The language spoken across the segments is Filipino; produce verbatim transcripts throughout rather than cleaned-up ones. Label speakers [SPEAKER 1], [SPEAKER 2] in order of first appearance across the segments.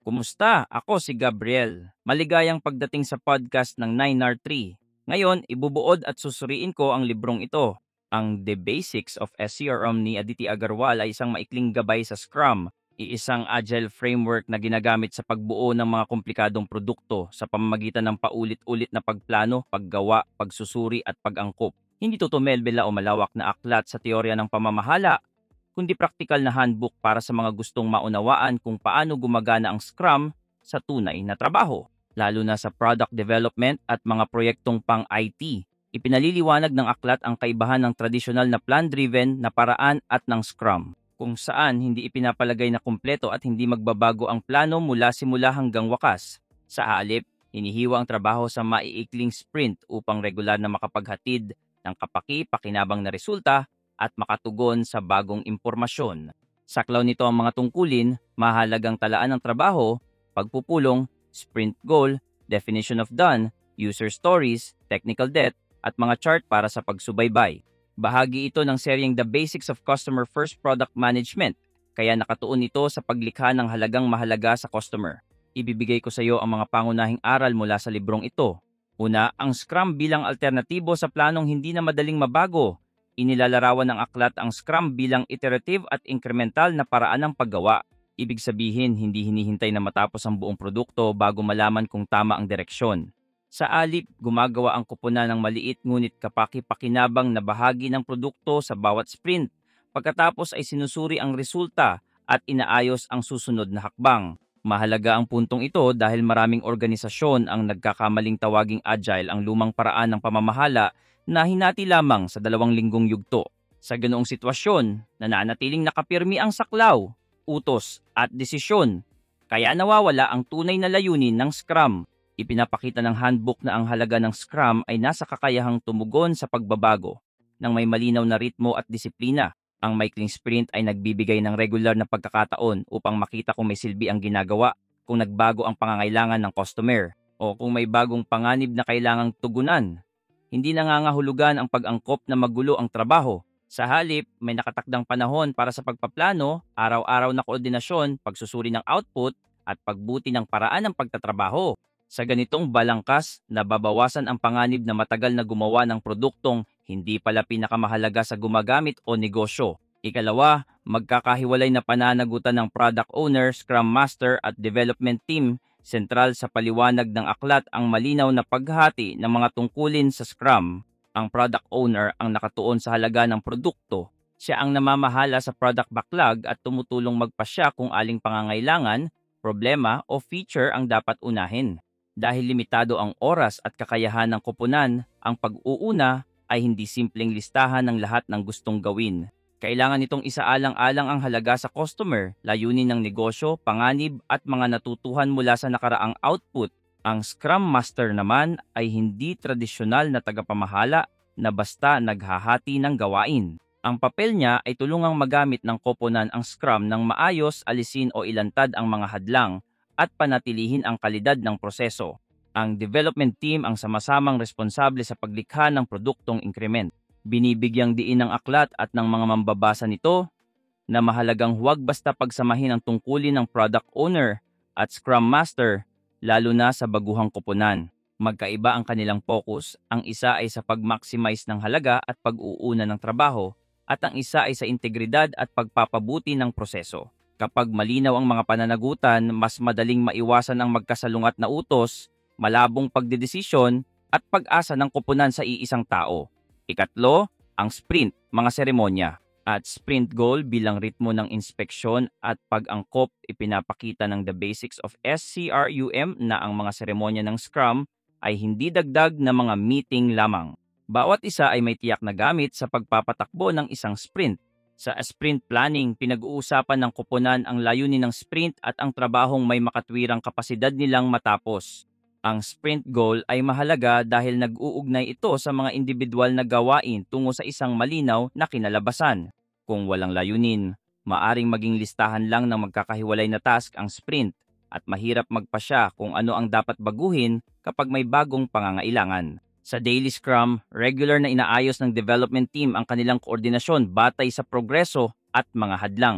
[SPEAKER 1] Kumusta? Ako si Gabriel. Maligayang pagdating sa podcast ng nine R three. Ngayon, ibubuod at susuriin ko ang librong ito. Ang The Basics of S C R M ni Aditi Agarwal ay isang maikling gabay sa Scrum, iisang agile framework na ginagamit sa pagbuo ng mga komplikadong produkto sa pamamagitan ng paulit-ulit na pagplano, paggawa, pagsusuri at pag-angkop. Hindi to tumelbela o malawak na aklat sa teorya ng pamamahala, kundi praktikal na handbook para sa mga gustong maunawaan kung paano gumagana ang Scrum sa tunay na trabaho, lalo na sa product development at mga proyektong pang-I T. Ipinaliliwanag ng aklat ang kaibahan ng tradisyonal na plan-driven na paraan at ng Scrum, kung saan hindi ipinapalagay na kumpleto at hindi magbabago ang plano mula simula hanggang wakas. Sa halip, hinihiwa ang trabaho sa maiikling sprint upang regular na makapaghatid ng kapaki-pakinabang na resulta at makatugon sa bagong impormasyon. Saklaw nito ang mga tungkulin, mahalagang talaan ng trabaho, pagpupulong, sprint goal, definition of done, user stories, technical debt, at mga chart para sa pagsubaybay. Bahagi ito ng seryeng The Basics of Customer First Product Management, kaya nakatuon ito sa paglikha ng halagang mahalaga sa customer. Ibibigay ko sa iyo ang mga pangunahing aral mula sa librong ito. Una, ang Scrum bilang alternatibo sa planong hindi na madaling mabago. Inilalarawan ng aklat ang Scrum bilang iterative at incremental na paraan ng paggawa. Ibig sabihin, hindi hinihintay na matapos ang buong produkto bago malaman kung tama ang direksyon. Sa alip, gumagawa ang kupunan ng maliit ngunit kapaki-pakinabang na bahagi ng produkto sa bawat sprint. Pagkatapos ay sinusuri ang resulta at inaayos ang susunod na hakbang. Mahalaga ang puntong ito dahil maraming organisasyon ang nagkakamaling tawaging agile ang lumang paraan ng pamamahala na hinati lamang sa dalawang linggong yugto. Sa ganoong sitwasyon, nananatiling nakapirmi ang saklaw, utos at desisyon. Kaya nawawala ang tunay na layunin ng Scrum. Ipinapakita ng handbook na ang halaga ng Scrum ay nasa kakayahang tumugon sa pagbabago ng may malinaw na ritmo at disiplina. Ang maikling sprint ay nagbibigay ng regular na pagkakataon upang makita kung may silbi ang ginagawa, kung nagbago ang pangangailangan ng customer, o kung may bagong panganib na kailangang tugunan. Hindi nangangahulugan ang pag-angkop na magulo ang trabaho. Sa halip, may nakatakdang panahon para sa pagpaplano, araw-araw na koordinasyon, pagsusuri ng output, at pagbuti ng paraan ng pagtatrabaho. Sa ganitong balangkas, nababawasan ang panganib na matagal na gumawa ng produktong hindi pala pinakamahalaga sa gumagamit o negosyo. Ikalawa, magkakahiwalay na pananagutan ng product owner, scrum master at development team. Sentral sa paliwanag ng aklat ang malinaw na paghati ng mga tungkulin sa Scrum. Ang product owner ang nakatuon sa halaga ng produkto. Siya ang namamahala sa product backlog at tumutulong magpasya kung aling pangangailangan, problema o feature ang dapat unahin. Dahil limitado ang oras at kakayahan ng koponan, ang pag-uuna ay hindi simpleng listahan ng lahat ng gustong gawin. Kailangan itong isaalang-alang ang halaga sa customer, layunin ng negosyo, panganib at mga natutuhan mula sa nakaraang output. Ang Scrum Master naman ay hindi tradisyonal na tagapamahala na basta naghahati ng gawain. Ang papel niya ay tulungang magamit ng koponan ang Scrum ng maayos, alisin o ilantad ang mga hadlang at panatilihin ang kalidad ng proseso. Ang development team ang sama-samang responsable sa paglikha ng produktong increment. Binibigyang diin ng aklat at ng mga mambabasa nito na mahalagang huwag basta pagsamahin ang tungkulin ng product owner at scrum master, lalo na sa baguhang koponan. Magkaiba ang kanilang focus. Ang isa ay sa pag-maximize ng halaga at pag-uuna ng trabaho, at ang isa ay sa integridad at pagpapabuti ng proseso. Kapag malinaw ang mga pananagutan, mas madaling maiwasan ang magkasalungat na utos, malabong pagdedesisyon at pag-asa ng koponan sa iisang tao. Ikatlo, ang sprint, mga seremonya. At sprint goal bilang ritmo ng inspeksyon at pag-angkop, ipinapakita ng The Basics of Scrum na ang mga seremonya ng Scrum ay hindi dagdag na mga meeting lamang. Bawat isa ay may tiyak na gamit sa pagpapatakbo ng isang sprint. Sa sprint planning, pinag-uusapan ng koponan ang layunin ng sprint at ang trabahong may makatwirang kapasidad nilang matapos. Ang sprint goal ay mahalaga dahil nag-uugnay ito sa mga individual na gawain tungo sa isang malinaw na kinalabasan. Kung walang layunin, maaring maging listahan lang ng magkakahiwalay na task ang sprint at mahirap magpasya kung ano ang dapat baguhin kapag may bagong pangangailangan. Sa Daily Scrum, regular na inaayos ng development team ang kanilang koordinasyon batay sa progreso at mga hadlang.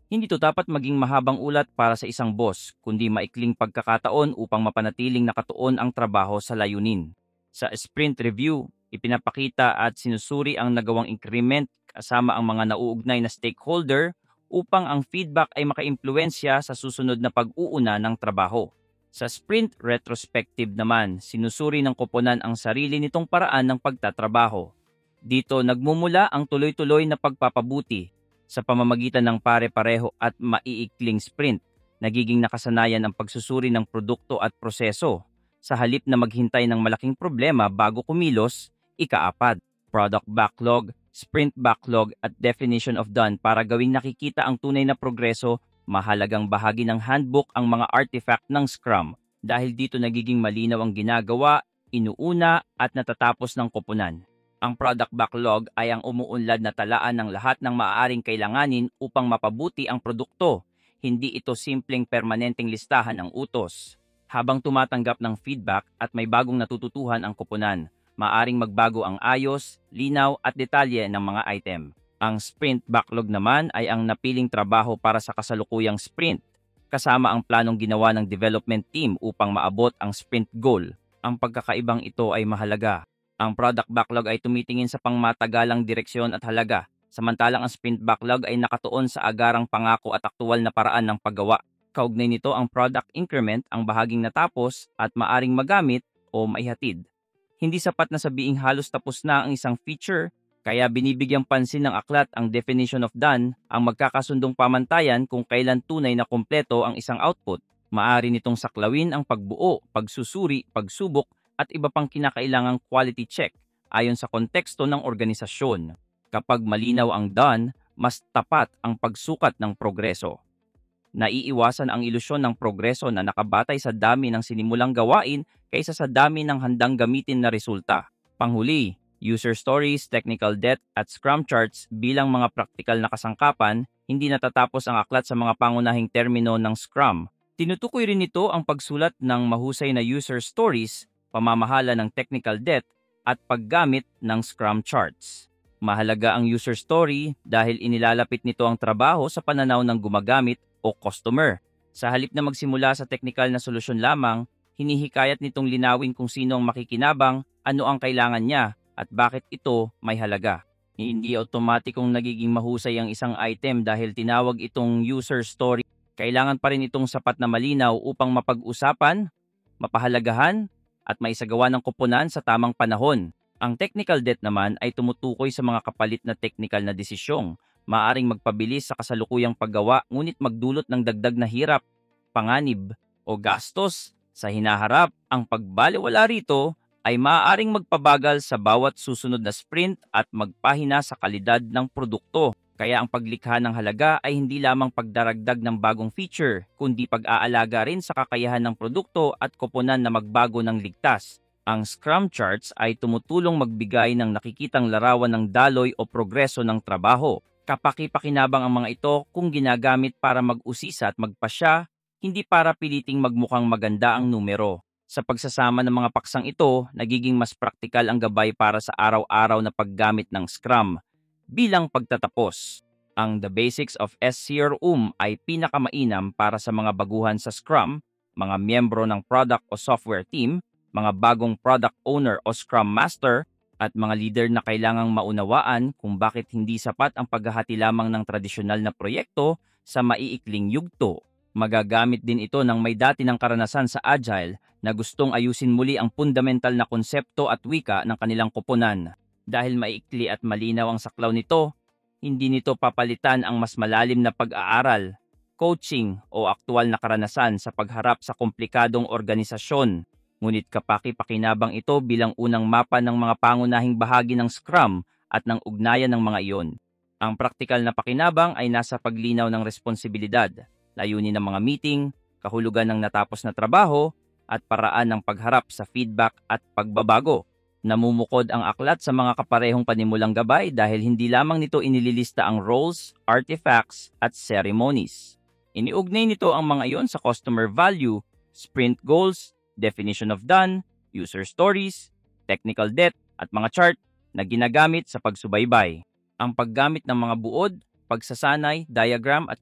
[SPEAKER 1] Hindi to dapat maging mahabang ulat para sa isang boss, kundi maikling pagkakataon upang mapanatiling nakatuon ang trabaho sa layunin. Sa sprint review, ipinapakita at sinusuri ang nagawang increment kasama ang mga nauugnay na stakeholder upang ang feedback ay makaimpluwensya sa susunod na pag-uuna ng trabaho. Sa sprint retrospective naman, sinusuri ng koponan ang sarili nitong paraan ng pagtatrabaho. Dito nagmumula ang tuloy-tuloy na pagpapabuti sa pamamagitan ng pare-pareho at maiikling sprint. Nagiging nakasanayan ang pagsusuri ng produkto at proseso. Sa halip na maghintay ng malaking problema bago kumilos, ikaapat, product backlog, sprint backlog at definition of done para gawing nakikita ang tunay na progreso. Mahalagang bahagi ng handbook ang mga artifact ng Scrum dahil dito nagiging malinaw ang ginagawa, inuuna at natatapos ng koponan. Ang product backlog ay ang umuunlad na talaan ng lahat ng maaaring kailanganin upang mapabuti ang produkto. Hindi ito simpleng permanenteng listahan ng utos. Habang tumatanggap ng feedback at may bagong natututuhan ang koponan, maaaring magbago ang ayos, linaw at detalye ng mga item. Ang sprint backlog naman ay ang napiling trabaho para sa kasalukuyang sprint, kasama ang planong ginawa ng development team upang maabot ang sprint goal. Ang pagkakaibang ito ay mahalaga. Ang product backlog ay tumitingin sa pangmatagalang direksyon at halaga, samantalang ang sprint backlog ay nakatuon sa agarang pangako at aktual na paraan ng paggawa. Kaugnay nito ang product increment, ang bahaging natapos at maaring magamit o maihatid. Hindi sapat na sabihing halos tapos na ang isang feature, kaya binibigyang pansin ng aklat ang definition of done, ang magkakasundong pamantayan kung kailan tunay na kumpleto ang isang output. Maaari nitong saklawin ang pagbuo, pagsusuri, pagsubok, at iba pang kinakailangang quality check ayon sa konteksto ng organisasyon. Kapag malinaw ang done, mas tapat ang pagsukat ng progreso. Naiiwasan ang ilusyon ng progreso na nakabatay sa dami ng sinimulang gawain kaysa sa dami ng handang gamitin na resulta. Panghuli, user stories, technical debt at Scrum charts bilang mga praktikal na kasangkapan, hindi natatapos ang aklat sa mga pangunahing termino ng Scrum. Tinutukoy rin ito ang pagsulat ng mahusay na user stories, pamamahala ng technical debt, at paggamit ng Scrum charts. Mahalaga ang user story dahil inilalapit nito ang trabaho sa pananaw ng gumagamit o customer. Sa halip na magsimula sa technical na solusyon lamang, hinihikayat nitong linawin kung sino ang makikinabang, ano ang kailangan niya, at bakit ito may halaga. Hindi otomatikong nagiging mahusay ang isang item dahil tinawag itong user story. Kailangan pa rin itong sapat na malinaw upang mapag-usapan, mapahalagahan, at maisagawa ng koponan sa tamang panahon. Ang technical debt naman ay tumutukoy sa mga kapalit na technical na desisyong, maaring magpabilis sa kasalukuyang paggawa ngunit magdulot ng dagdag na hirap, panganib, o gastos sa hinaharap. Ang pagbalewala rito ay maaaring magpabagal sa bawat susunod na sprint at magpahina sa kalidad ng produkto. Kaya ang paglikha ng halaga ay hindi lamang pagdaragdag ng bagong feature, kundi pag-aalaga rin sa kakayahan ng produkto at koponan na magbago ng ligtas. Ang Scrum charts ay tumutulong magbigay ng nakikitang larawan ng daloy o progreso ng trabaho. Kapaki-pakinabang ang mga ito kung ginagamit para mag-usisa at magpasya, hindi para piliting magmukhang maganda ang numero. Sa pagsasama ng mga paksang ito, nagiging mas praktikal ang gabay para sa araw-araw na paggamit ng Scrum. Bilang pagtatapos, ang The Basics of S C R M ay pinakamainam para sa mga baguhan sa Scrum, mga miyembro ng product o software team, mga bagong product owner o Scrum Master, at mga leader na kailangang maunawaan kung bakit hindi sapat ang paghahati lamang ng tradisyonal na proyekto sa maiikling yugto. Magagamit din ito ng may dati ng karanasan sa Agile na gustong ayusin muli ang fundamental na konsepto at wika ng kanilang koponan. Dahil maikli at malinaw ang saklaw nito, hindi nito papalitan ang mas malalim na pag-aaral, coaching o aktual na karanasan sa pagharap sa komplikadong organisasyon. Ngunit kapaki-pakinabang ito bilang unang mapa ng mga pangunahing bahagi ng Scrum at ng ugnayan ng mga iyon. Ang praktikal na pakinabang ay nasa paglinaw ng responsibilidad, layunin ng mga meeting, kahulugan ng natapos na trabaho, at paraan ng pagharap sa feedback at pagbabago. Namumukod ang aklat sa mga kaparehong panimulang gabay dahil hindi lamang nito inililista ang roles, artifacts, at ceremonies. Iniugnay nito ang mga iyon sa customer value, sprint goals, definition of done, user stories, technical debt, at mga chart na ginagamit sa pagsubaybay. Ang paggamit ng mga buod, pagsasanay, diagram at chart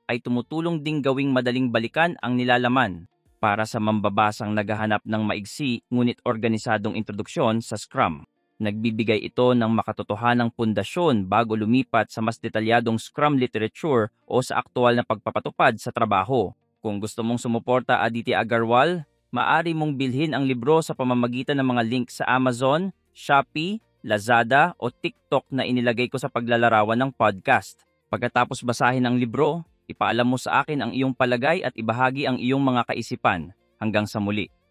[SPEAKER 1] ay tumutulong ding gawing madaling balikan ang nilalaman para sa mambabasang naghahanap ng maigsi ngunit organisadong introduksyon sa Scrum. Nagbibigay ito ng makatotohanang pundasyon bago lumipat sa mas detalyadong Scrum literature o sa aktual na pagpapatupad sa trabaho. Kung gusto mong sumuporta Aditya Agarwal, maaari mong bilhin ang libro sa pamamagitan ng mga link sa Amazon, Shopee, Lazada o TikTok na inilagay ko sa paglalarawan ng podcast. Pagkatapos basahin ang libro, ipaalam mo sa akin ang iyong palagay at ibahagi ang iyong mga kaisipan. Hanggang sa muli.